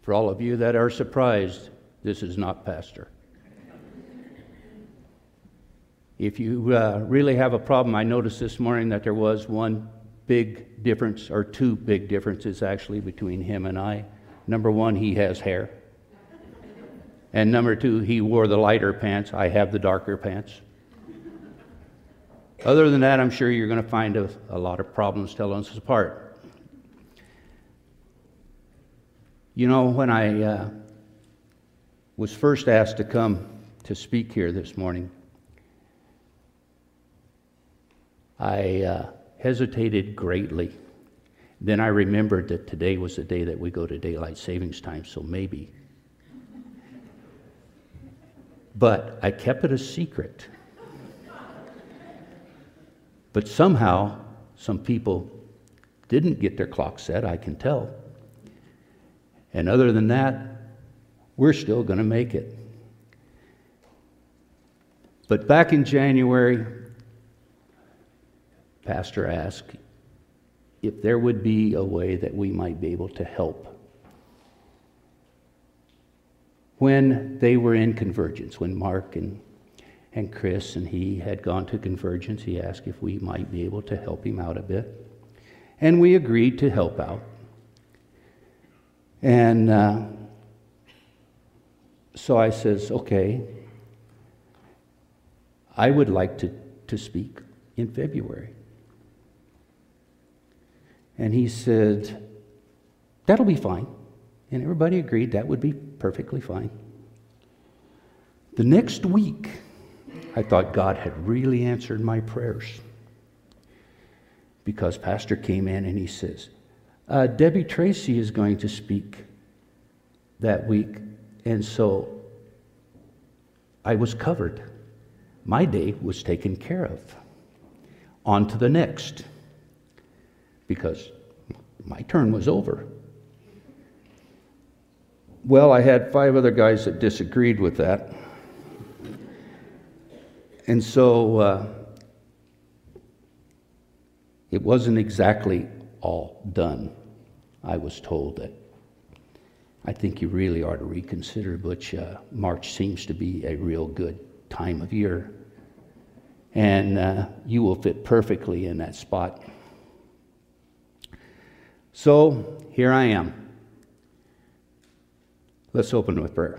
For all of you that are surprised, this is not Pastor. If you really have a problem, I noticed this morning that there was one big difference, or two big differences actually, between him and I. Number one, he has hair. And number two, he wore the lighter pants. I have the darker pants. Other than that, I'm sure you're going to find a lot of problems telling us apart. You know, when I was first asked to come to speak here this morning, I hesitated greatly. Then I remembered that today was the day that we go to daylight savings time, so maybe. But I kept it a secret. But somehow, some people didn't get their clock set, I can tell. And other than that, we're still going to make it. But back in January, Pastor asked if there would be a way that we might be able to help. When they were in Convergence, when Mark and Chris and he had gone to Convergence, he asked if we might be able to help him out a bit. And we agreed to help out. And so I says, okay, I would like to speak in February. And he said, that'll be fine. And everybody agreed that would be perfectly fine. The next week, I thought God had really answered my prayers. Because Pastor came in and he says, Debbie Tracy is going to speak that week. And so I was covered. My day was taken care of. On to the next. Because my turn was over. Well, I had 5 other guys that disagreed with that. And so it wasn't exactly all done. I was told that I think you really ought to reconsider, Butch. March seems to be a real good time of year. And you will fit perfectly in that spot. So here I am. Let's open with prayer.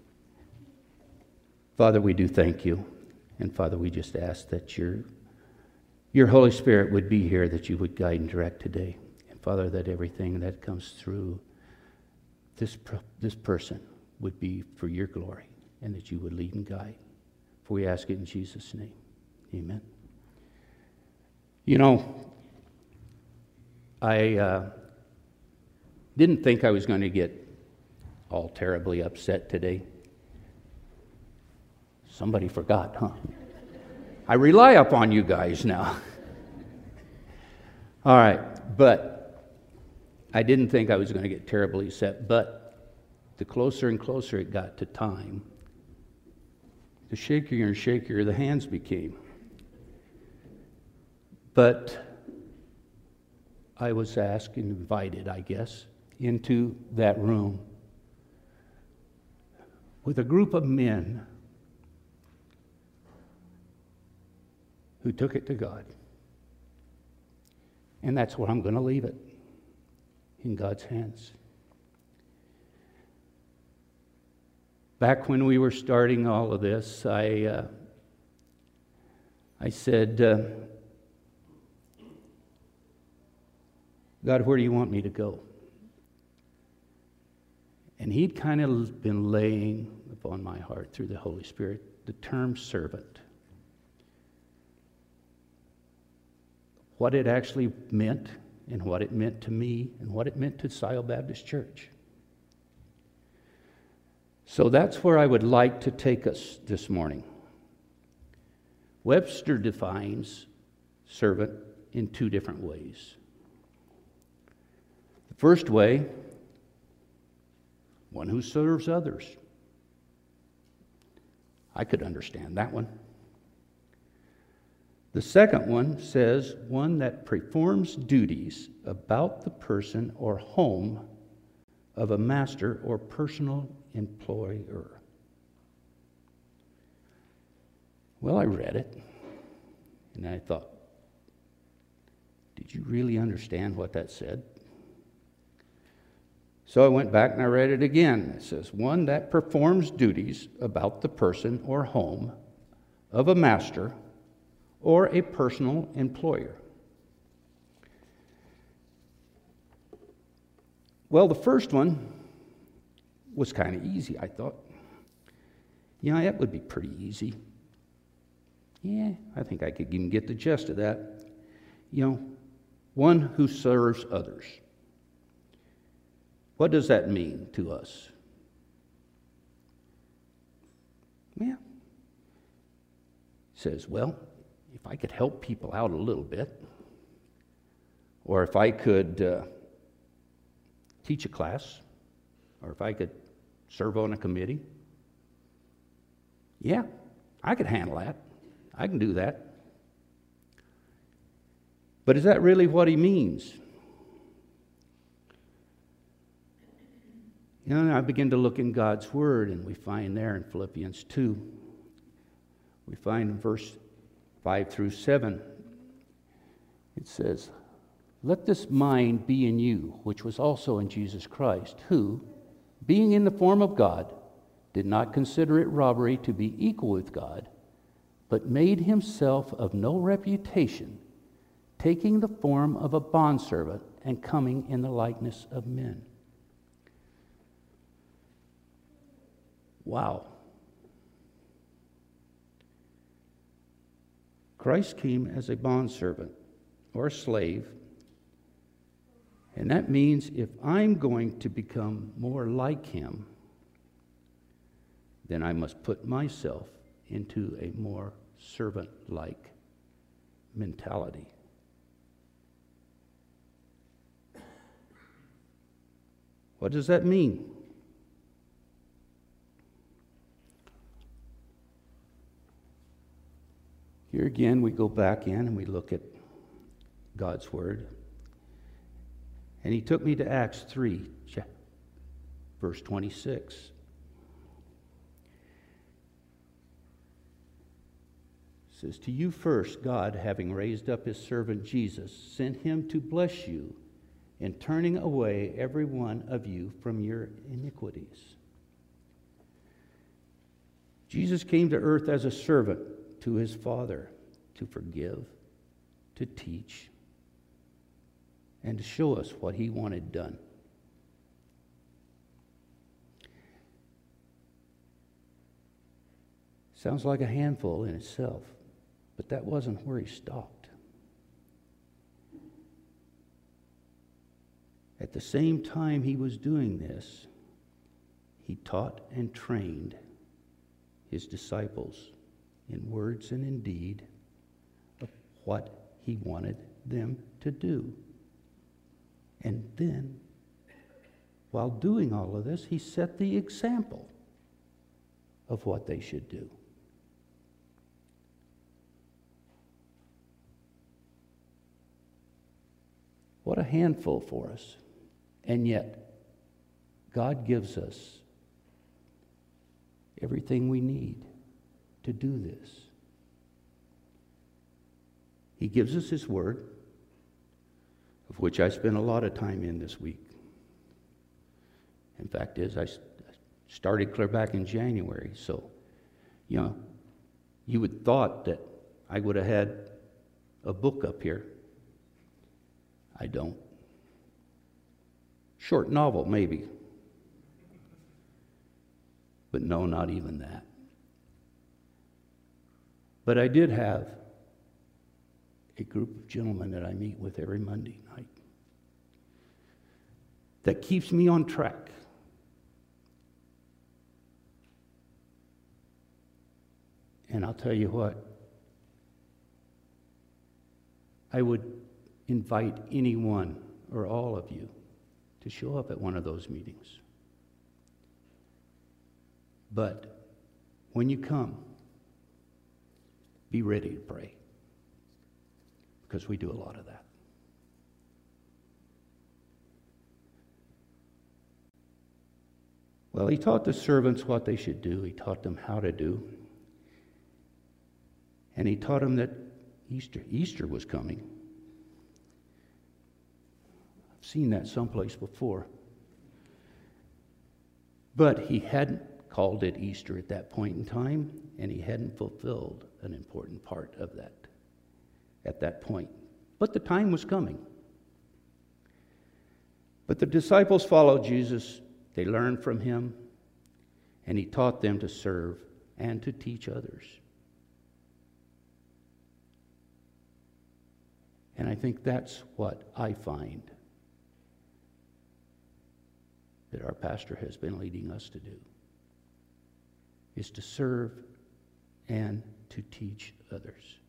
Father, we do thank you. And Father, we just ask that your Holy Spirit would be here, that you would guide and direct today. And Father, that everything that comes through this person would be for your glory, and that you would lead and guide. For we ask it in Jesus' name. Amen. You know, I didn't think I was going to get all terribly upset today. Somebody forgot, huh? I rely upon you guys now. All right, but I didn't think I was going to get terribly upset, but the closer and closer it got to time, the shakier and shakier the hands became. But I was asked and invited, I guess, into that room with a group of men who took it to God. And that's where I'm going to leave it, in God's hands. Back when we were starting all of this, I said, God, where do you want me to go? And he'd kind of been laying upon my heart through the Holy Spirit the term servant. What it actually meant, and what it meant to me, and what it meant to Sile Baptist Church. So that's where I would like to take us this morning. Webster defines servant in 2 different ways. The first way, one who serves others. I could understand that one. The second one says one that performs duties about the person or home of a master or personal employer. Well, I read it, and I thought, did you really understand what that said? So I went back and I read it again. It says, one that performs duties about the person or home of a master or a personal employer. Well, the first one was kind of easy, I thought. That would be pretty easy. Yeah, I think I could even get the gist of that. One who serves others. What does that mean to us? Yeah. It says, well, if I could help people out a little bit, or if I could teach a class, or if I could serve on a committee, yeah, I could handle that. I can do that. But is that really what he means? I begin to look in God's Word, and we find there in Philippians 2, we find in verse 5 through 7, it says, let this mind be in you, which was also in Jesus Christ, who, being in the form of God, did not consider it robbery to be equal with God, but made himself of no reputation, taking the form of a bondservant and coming in the likeness of men. Wow. Christ came as a bondservant or a slave, and that means if I'm going to become more like him, then I must put myself into a more servant-like mentality. What does that mean? Here again, we go back in and we look at God's Word. And he took me to Acts 3, verse 26. It says, to you first, God, having raised up his servant Jesus, sent him to bless you in turning away every one of you from your iniquities. Jesus came to earth as a servant to his Father to forgive, to teach, and to show us what he wanted done. Sounds like a handful in itself, but that wasn't where he stopped. At the same time he was doing this, he taught and trained his disciples in words and in deed of what he wanted them to do. And then, while doing all of this, he set the example of what they should do. What a handful for us. And yet, God gives us everything we need to do this. He gives us his word, of which I spent a lot of time in this week. In fact, I started clear back in January, so, you would thought that I would have had a book up here. I don't. Short novel, maybe. But no, not even that. But I did have a group of gentlemen that I meet with every Monday night that keeps me on track. And I'll tell you what, I would invite anyone or all of you to show up at one of those meetings. But when you come, be ready to pray, because we do a lot of that. Well, he taught the servants what they should do. He taught them how to do. And he taught them that Easter was coming. I've seen that someplace before. But he hadn't called it Easter at that point in time, and he hadn't fulfilled an important part of that at that point. But the time was coming. But the disciples followed Jesus. They learned from him, and he taught them to serve and to teach others. And I think that's what I find that our pastor has been leading us to do, is to serve and to teach others.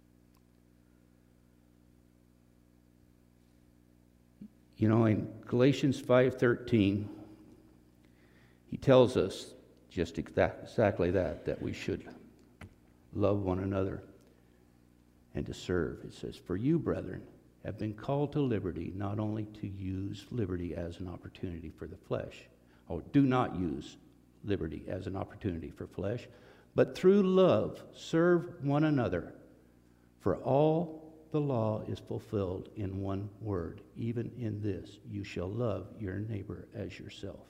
You know, in Galatians 5:13, he tells us just exactly that we should love one another and to serve. It says, "For you, brethren, have been called to liberty, not only to use liberty as an opportunity for the flesh, or do not use liberty as an opportunity for flesh, but through love serve one another. For all the law is fulfilled in one word, even in this, you shall love your neighbor as yourself."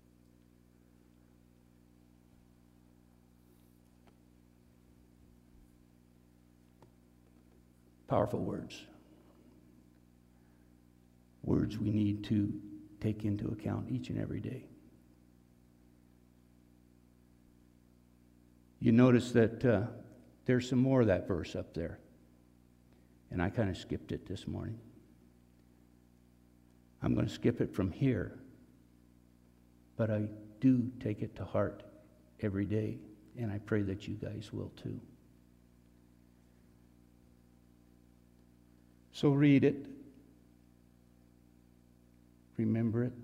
Powerful words. Words we need to take into account each and every day. You notice that there's some more of that verse up there. And I kind of skipped it this morning. I'm going to skip it from here. But I do take it to heart every day. And I pray that you guys will too. So read it. Remember it.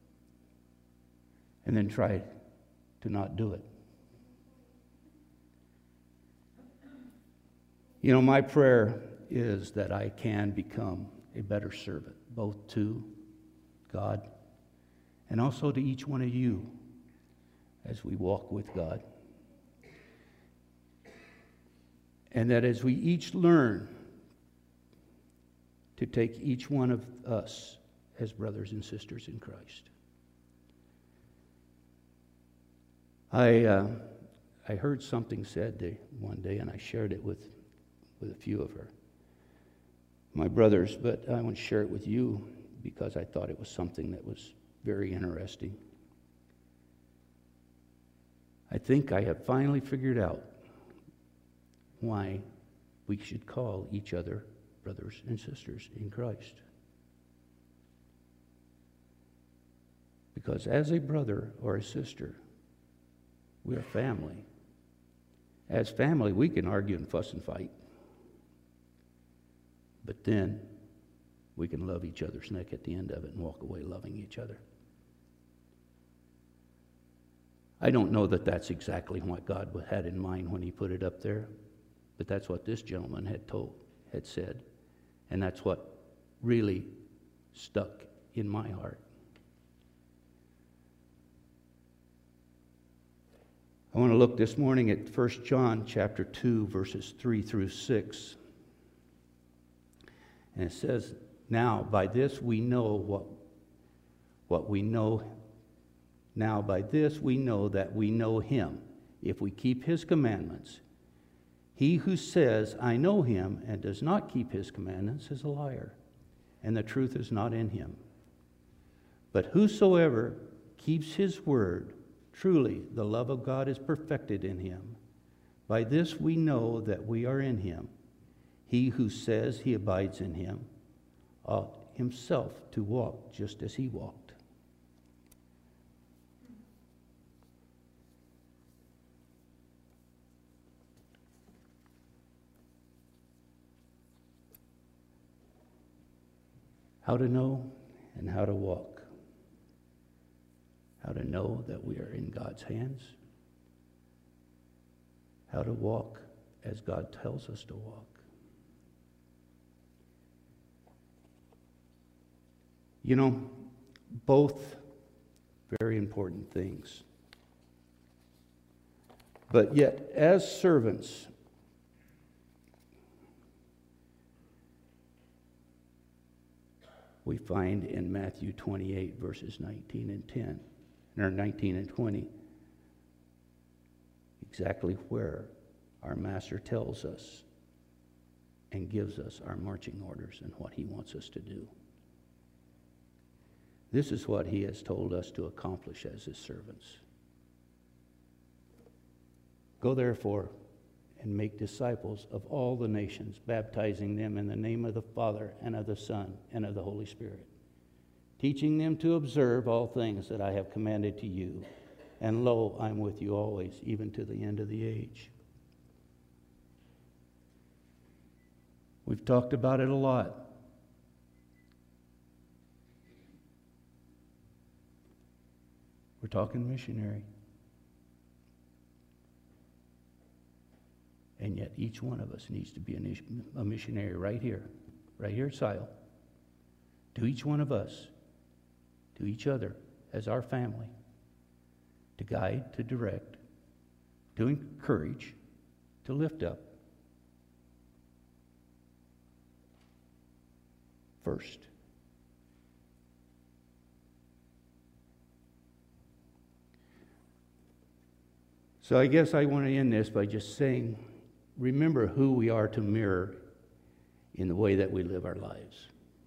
And then try to not do it. You know, my prayer is that I can become a better servant, both to God and also to each one of you as we walk with God. And that as we each learn to take each one of us as brothers and sisters in Christ. I heard something said one day, and I shared it with a few of my brothers, but I want to share it with you because I thought it was something that was very interesting. I think I have finally figured out why we should call each other brothers and sisters in Christ. Because as a brother or a sister, we are family. As family, we can argue and fuss and fight. But then we can love each other's neck at the end of it and walk away loving each other. I don't know that that's exactly what God had in mind when he put it up there, but that's what this gentleman had said, and that's what really stuck in my heart. I want to look this morning at 1 John chapter 2, verses 3 through 6. And it says, "Now by this we know what we know. Now by this we know that we know him, if we keep his commandments. He who says, 'I know him,' and does not keep his commandments is a liar, and the truth is not in him. But whosoever keeps his word, truly the love of God is perfected in him. By this we know that we are in him. He who says he abides in him ought himself to walk just as he walked." How to know and how to walk. How to know that we are in God's hands. How to walk as God tells us to walk. You know, both very important things. But yet, as servants, we find in Matthew 28, verses 19 and 10, or 19 and 20, exactly where our Master tells us and gives us our marching orders and what he wants us to do. This is what he has told us to accomplish as his servants. Go therefore and make disciples of all the nations, baptizing them in the name of the Father and of the Son and of the Holy Spirit, teaching them to observe all things that I have commanded to you. And lo, I'm with you always, even to the end of the age. We've talked about it a lot. We're talking missionary. And yet each one of us needs to be a missionary right here at Sile. To each one of us, to each other as our family, to guide, to direct, to encourage, to lift up. First. So I guess I want to end this by just saying, remember who we are to mirror in the way that we live our lives.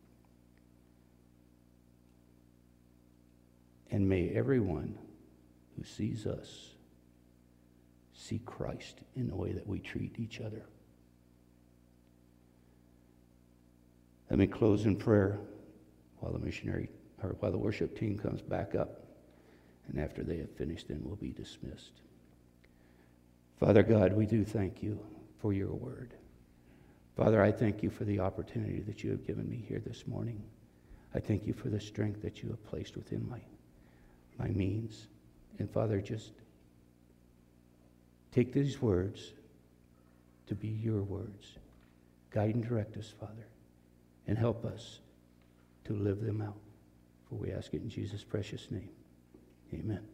And may everyone who sees us see Christ in the way that we treat each other. Let me close in prayer while the worship team comes back up. And after they have finished, then we'll be dismissed. Father God, we do thank you for your word. Father, I thank you for the opportunity that you have given me here this morning. I thank you for the strength that you have placed within my means. And Father, just take these words to be your words. Guide and direct us, Father, and help us to live them out. For we ask it in Jesus' precious name. Amen.